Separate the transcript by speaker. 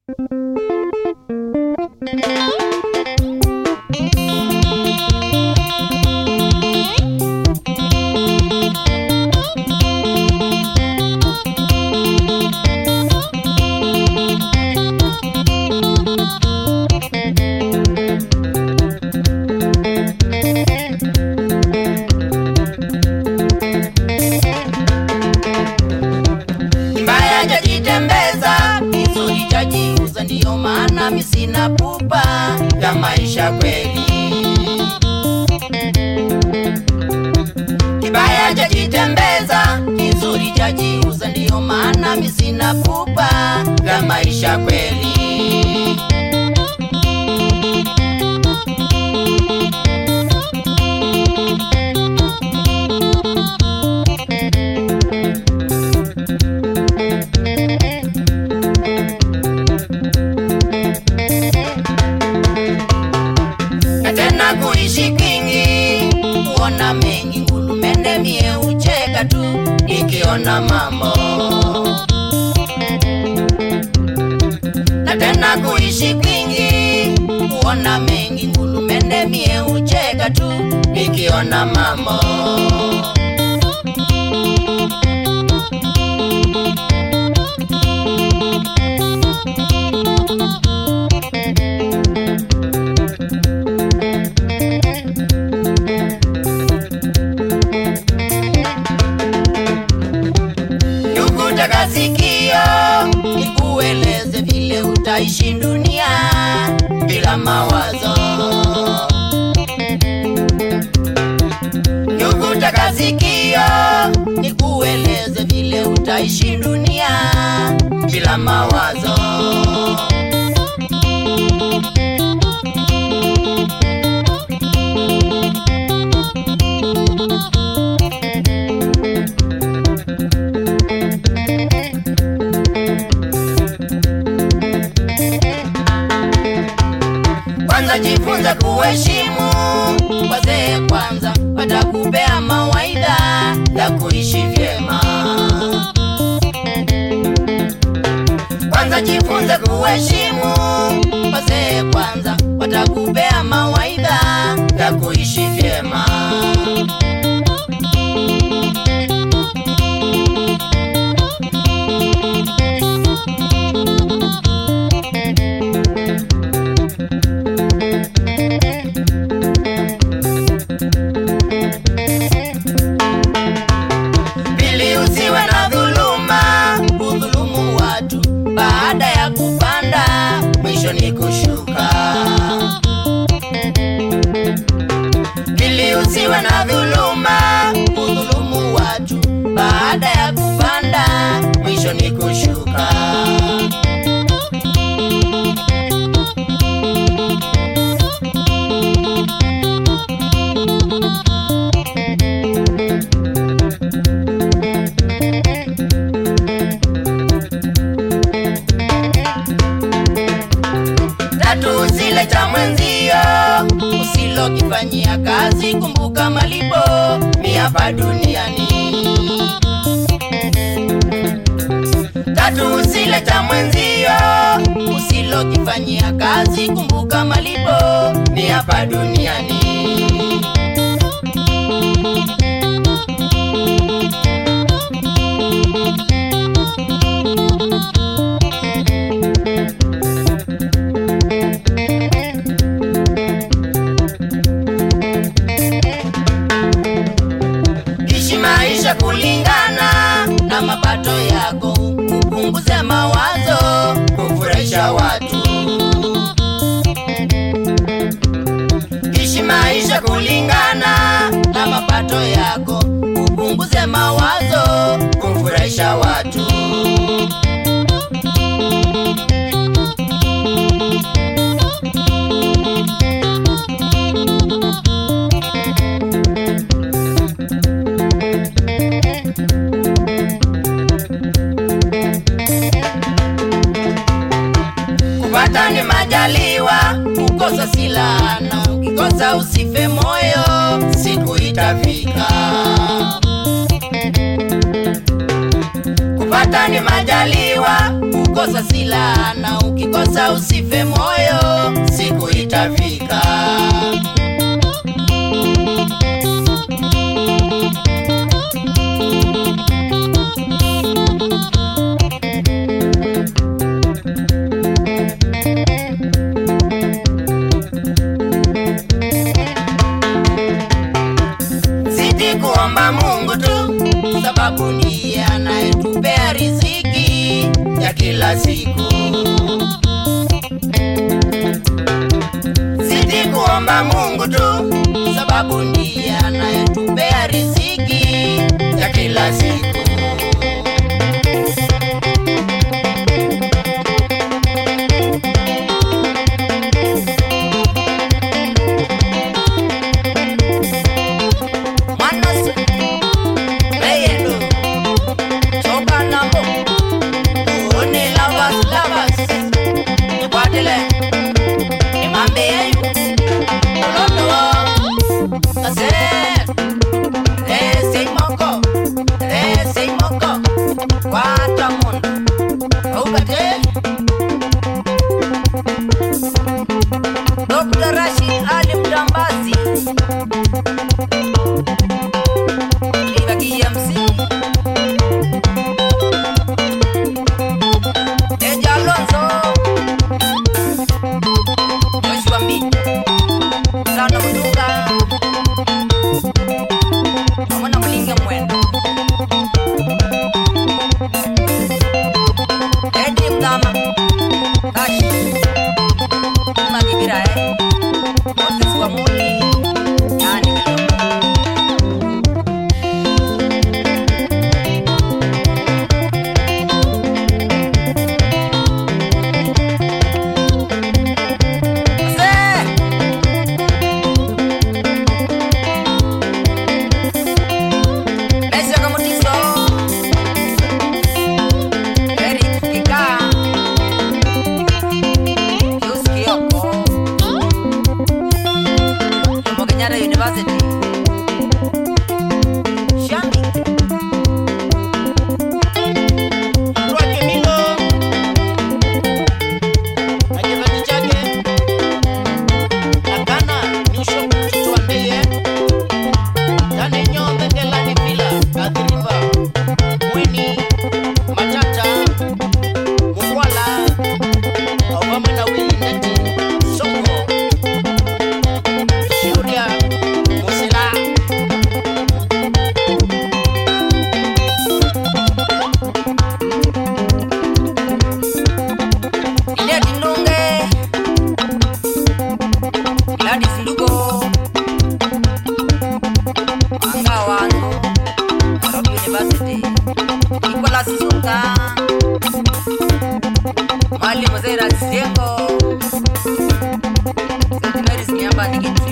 Speaker 1: Ndiyo maana mimi sina pupa ya maisha kweli. Kibaya jajitembeza, kizuri jajiuza. Ndiyo maana mimi sina pupa ya maisha kweli. Kuishi kwingi, kuona mengi, ngulumende mie ucheka tu nikiona mambo. Na tena kuishi kwingi, kuona mengi, ngulumende mie ucheka tu nikiona mambo. Nikueleze vile utaishi dunia bila mawazo. Ndugu takazikio, nikueleze vile utaishi dunia bila mawazo. Kwanza jifunze kuheshimu wazee, kwanza watakupea mawaidha ya kuishi vyema. Kwanza jifunze kuheshimu wazee, kwanza watakupea mawaidha ya kuishi vyema. Baada ya kupanda, mwisho ni kushuka. Ili usiwe na dhuluma, kudhulumu watu. Baada ya kupanda, mwisho ni kushuka. Usile cha mwenzio, usilo kifanyia kazi, kumbuka malipo ni hapa duniani. Tatu, usile cha mwenzio, usilo kifanyia kazi, kumbuka malipo ni hapa duniani. Maisha kulingana na mapato yako, upunguze mawazo kufurahisha watu. Ishi maisha kulingana na mapato yako, upunguze mawazo kufurahisha watu. Kupata ni majaliwa, kukosa silana. Ukikosa usife moyo, siku itafika. Kupata ni majaliwa, kukosa silana. Ukikosa sasa usife moyo, siku itafika. Zidi kuomba Mungu tu, sababu ndiye anayetupea riziki ya kila siku. Zidi kuomba Mungu tu, sababu ndiye anayetupea riziki ya kila siku. Dr. Rashid Ali Mdambazi Ibaki MC Eja Alonso Joshua Mbiti Sana Mdunga Mwana Mlinge Mwendo Edi Mdama Kashi Magibira Moses wa Muli Yani University Shami Roke Milo Ajevaji chake Nakana Nisho Tuandeye Tane Nyombe Kelani Vila Adhiriva Mweni Matata Mukwala Obama na Willy Neti Soko Shuria Musila Ileti Nunge Gladys Ndugo Anga Wango Nairobi University Nicholas Sunga Mwalimu Zera Zisengo St. Mary's Nyamba Nikiti